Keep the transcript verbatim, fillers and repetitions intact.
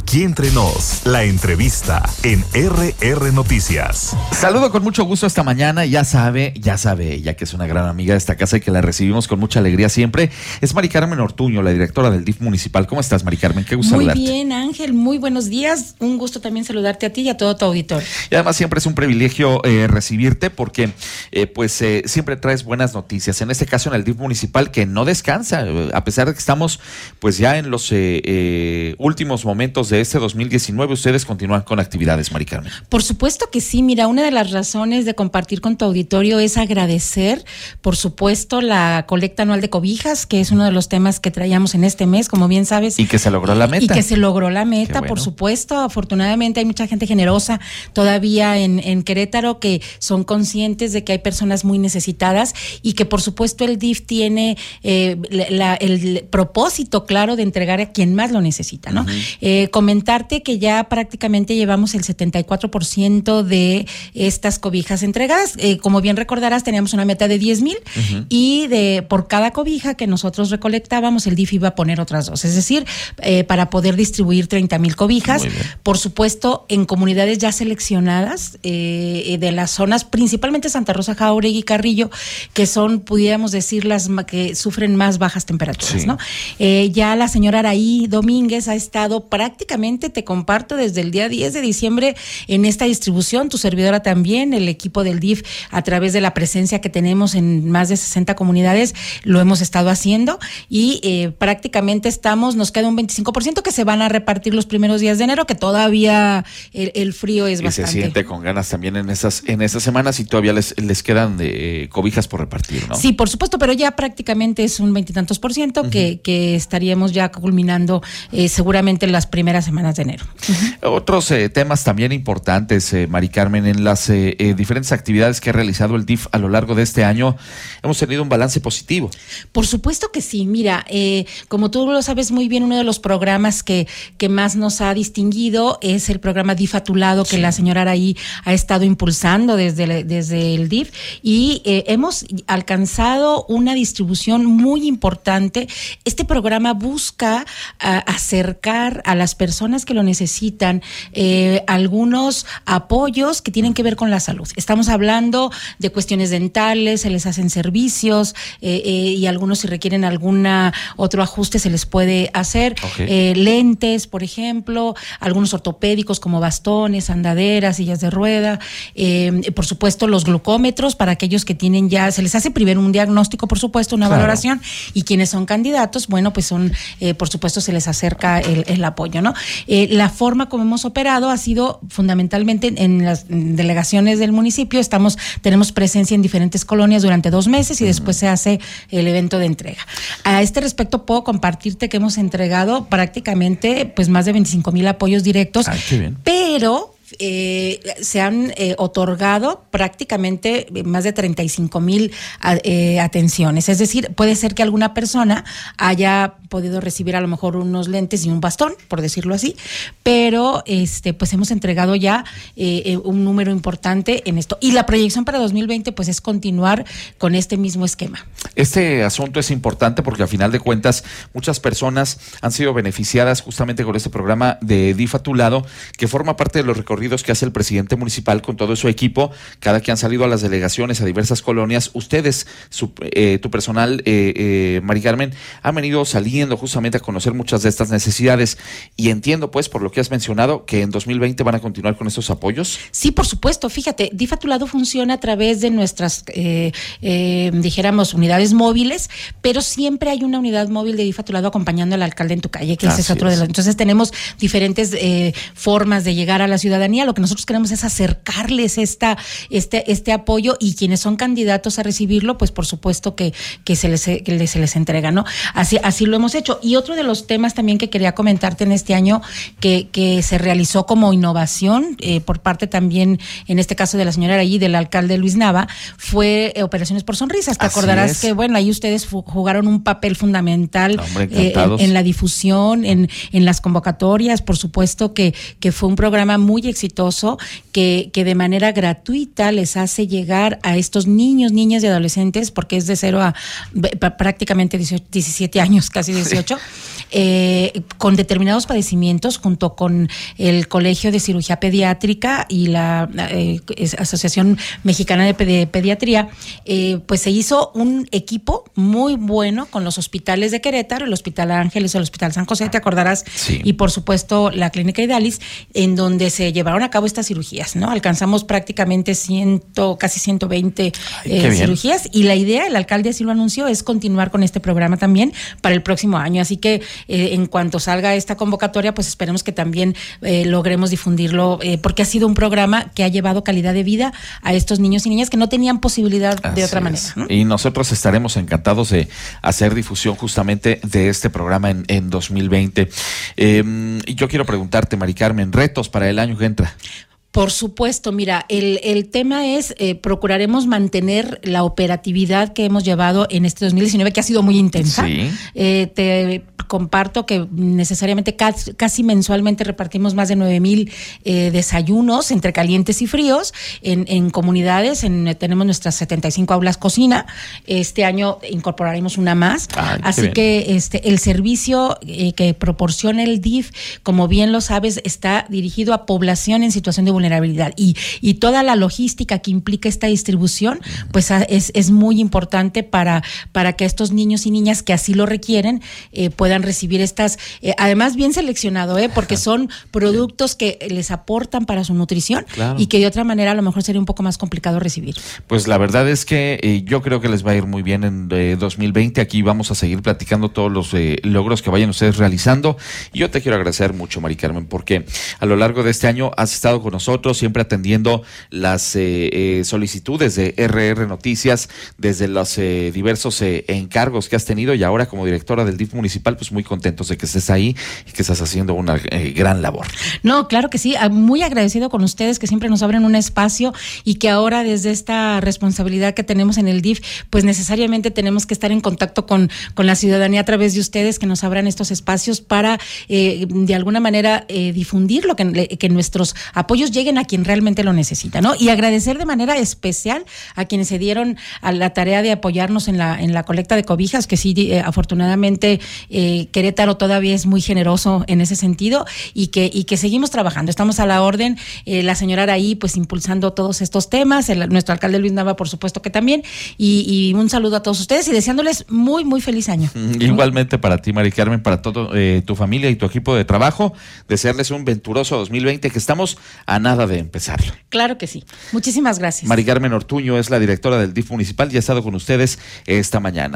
Aquí Entre Nos, la entrevista en R R Noticias. Saludo con mucho gusto esta mañana, ya sabe, ya sabe ella que es una gran amiga de esta casa y que la recibimos con mucha alegría siempre. Es Mari Carmen Ortuño, la directora del D I F municipal. ¿Cómo estás, Mari Carmen? Qué gusto muy saludarte. Muy bien, Ángel, muy buenos días. Un gusto también saludarte a ti y a todo tu auditorio. Y además siempre es un privilegio eh, recibirte porque eh, pues eh, siempre traes buenas noticias. En este caso en el D I F municipal que no descansa, a pesar de que estamos pues ya en los eh, eh, últimos momentos de este dos mil diecinueve, ustedes continúan con actividades, Mari Carmen. Por supuesto que sí. Mira, una de las razones de compartir con tu auditorio es agradecer, por supuesto, la colecta anual de cobijas, que es uno de los temas que traíamos en este mes, como bien sabes. Y que se logró la meta. Y que se logró la meta, bueno. Por supuesto. Afortunadamente hay mucha gente generosa todavía en, en Querétaro que son conscientes de que hay personas muy necesitadas y que por supuesto el D I F tiene eh, la, el propósito claro de entregar a quien más lo necesita, ¿no? Uh-huh. Eh, comentarte que ya prácticamente llevamos el setenta y cuatro por ciento de estas cobijas entregadas. Eh, como bien recordarás, teníamos una meta de diez mil uh-huh. y de por cada cobija que nosotros recolectábamos, el D I F iba a poner otras dos. Es decir, eh, para poder distribuir treinta mil cobijas. Por supuesto, en comunidades ya seleccionadas eh, de las zonas, principalmente Santa Rosa, Jáuregui y Carrillo, que son, pudiéramos decir, las que sufren más bajas temperaturas, sí. ¿no? Eh, ya la señora Araí Domínguez ha estado prácticamente, te comparto, desde el día diez de diciembre en esta distribución, tu servidora también, el equipo del D I F, a través de la presencia que tenemos en más de sesenta comunidades, lo hemos estado haciendo y eh, prácticamente estamos, nos queda un veinticinco por ciento que se van a repartir los primeros días de enero, que todavía el, el frío es y bastante. Y se siente con ganas también en esas en esas semanas y todavía les, les quedan de, cobijas por repartir, ¿no? Sí, por supuesto, pero ya prácticamente es un veintitantos por ciento uh-huh. que, que estaríamos ya culminando eh, seguramente en las primeras semanas de enero. Uh-huh. Otros eh, temas también importantes, eh, Mari Carmen, en las eh, eh, diferentes actividades que ha realizado el D I F a lo largo de este año, hemos tenido un balance positivo. Por supuesto que sí. Mira, eh, como tú lo sabes muy bien, uno de los programas que, que más nos ha distinguido es el programa D I F a tu lado, que sí. la señora Araí ha estado impulsando desde, desde el D I F y eh, hemos alcanzado una distribución muy importante. Este programa busca a, acercar a las personas que lo necesitan eh, algunos apoyos que tienen que ver con la salud. Estamos hablando de cuestiones dentales, se les hacen servicios eh, eh, y algunos si requieren algún otro ajuste se les puede hacer. Okay. Eh, lentes, por ejemplo, algunos ortopédicos como bastones, andaderas, sillas de rueda, eh, por supuesto los glucómetros para aquellos que tienen ya, se les hace primero un diagnóstico, por supuesto, una claro. valoración, y quienes son candidatos, bueno, pues son, eh, por supuesto, se les acerca el, el apoyo, ¿no? Eh, la forma como hemos operado ha sido fundamentalmente en las delegaciones del municipio. Estamos, tenemos presencia en diferentes colonias durante dos meses y uh-huh. después se hace el evento de entrega. A este respecto puedo compartirte que hemos entregado prácticamente pues más de veinticinco mil apoyos directos. Ay, qué bien. Pero Eh, se han eh, otorgado prácticamente más de treinta y cinco mil eh, atenciones. Es decir, puede ser que alguna persona haya podido recibir a lo mejor unos lentes y un bastón, por decirlo así, pero este pues hemos entregado ya eh, un número importante en esto. Y la proyección para dos mil veinte pues es continuar con este mismo esquema. Este asunto es importante porque a final de cuentas muchas personas han sido beneficiadas justamente con este programa de D I F a tu lado, que forma parte de los recorridos que hace el presidente municipal con todo su equipo, cada que han salido a las delegaciones, a diversas colonias. Ustedes, su, eh, tu personal, eh, eh, Mari Carmen, han venido saliendo justamente a conocer muchas de estas necesidades y entiendo, pues, por lo que has mencionado, que en dos mil veinte van a continuar con estos apoyos. Sí, por supuesto. Fíjate, D I F a tu lado funciona a través de nuestras, eh, eh, dijéramos, unidades móviles, pero siempre hay una unidad móvil de D I F a tu lado acompañando al alcalde en tu calle, que ese es otro de los. Entonces tenemos diferentes eh, formas de llegar a la ciudadanía. Lo que nosotros queremos es acercarles esta, este, este apoyo y quienes son candidatos a recibirlo, pues por supuesto que, que, se, les, que se les entrega, ¿no? Así, así lo hemos hecho. Y otro de los temas también que quería comentarte en este año que, que se realizó como innovación eh, por parte también, en este caso de la señora Araí, del alcalde Luis Nava, fue eh, Operaciones por Sonrisas. Te Así acordarás es. que, bueno, ahí ustedes jugaron un papel fundamental Hombre, eh, en, en la difusión, en, en las convocatorias. Por supuesto que, que fue un programa muy exitoso que, que de manera gratuita les hace llegar a estos niños, niñas y adolescentes, porque es de cero a, a prácticamente dieciocho, diecisiete años, casi dieciocho, eh, con determinados padecimientos, junto con el Colegio de Cirugía Pediátrica y la eh, Asociación Mexicana de, Pedi- de Pediatría, eh, pues se hizo un equipo muy bueno con los hospitales de Querétaro, el Hospital Ángeles, el Hospital San José, te acordarás, sí. y por supuesto la Clínica Idalis, en donde se llevaron a cabo estas cirugías, ¿no? Alcanzamos prácticamente ciento, casi ciento veinte Ay, eh, cirugías, y la idea, el alcalde así lo anunció, es continuar con este programa también para el próximo año. Así que eh, en cuanto salga esta convocatoria, pues esperemos que también eh, logremos difundirlo, eh, porque ha sido un programa que ha llevado calidad de vida a estos niños y niñas que no tenían posibilidad Así de otra es. manera, ¿no? Y nosotros estaremos encantados de hacer difusión justamente de este programa en, en dos mil veinte. Eh, y yo quiero preguntarte, Mari Carmen, retos para el año que entra. Por supuesto, mira, el, el tema es, eh, procuraremos mantener la operatividad que hemos llevado en este dos mil diecinueve, que ha sido muy intensa. Sí. Eh, te comparto que necesariamente casi, casi mensualmente repartimos más de nueve mil eh, desayunos entre calientes y fríos en, en comunidades. En, tenemos nuestras setenta y cinco aulas cocina. Este año incorporaremos una más. Ay, Así que este el servicio eh, que proporciona el D I F, como bien lo sabes, está dirigido a población en situación de vulnerabilidad. Y, y toda la logística que implica esta distribución, pues a, es, es muy importante para, para que estos niños y niñas que así lo requieren eh, puedan recibir estas, eh, además bien seleccionado, eh, porque son productos que les aportan para su nutrición, claro, y que de otra manera a lo mejor sería un poco más complicado recibir. Pues la verdad es que eh, yo creo que les va a ir muy bien en eh, dos mil veinte. Aquí vamos a seguir platicando todos los eh, logros que vayan ustedes realizando. Y yo te quiero agradecer mucho, Mari Carmen, porque a lo largo de este año has estado con nosotros, siempre atendiendo las eh, eh, solicitudes de R R Noticias desde los eh, diversos eh, encargos que has tenido, y ahora como directora del D I F municipal, pues muy contentos de que estés ahí y que estás haciendo una eh, gran labor. No, claro que sí, muy agradecido con ustedes que siempre nos abren un espacio, y que ahora desde esta responsabilidad que tenemos en el D I F, pues necesariamente tenemos que estar en contacto con, con la ciudadanía a través de ustedes, que nos abran estos espacios para eh, de alguna manera eh, difundir lo que, que nuestros apoyos lleguen a quien realmente lo necesita, ¿no? Y agradecer de manera especial a quienes se dieron a la tarea de apoyarnos en la en la colecta de cobijas, que sí, eh, afortunadamente eh, Querétaro todavía es muy generoso en ese sentido, y que y que seguimos trabajando, estamos a la orden, eh, la señora Araí pues impulsando todos estos temas, el, nuestro alcalde Luis Nava por supuesto que también, y, y un saludo a todos ustedes y deseándoles muy muy feliz año. Igualmente para ti, Mari Carmen, para todo eh, tu familia y tu equipo de trabajo, desearles un venturoso dos mil veinte, que estamos a nada de empezarlo. Claro que sí, muchísimas gracias. Mari Carmen Ortuño es la directora del D I F municipal y ha estado con ustedes esta mañana.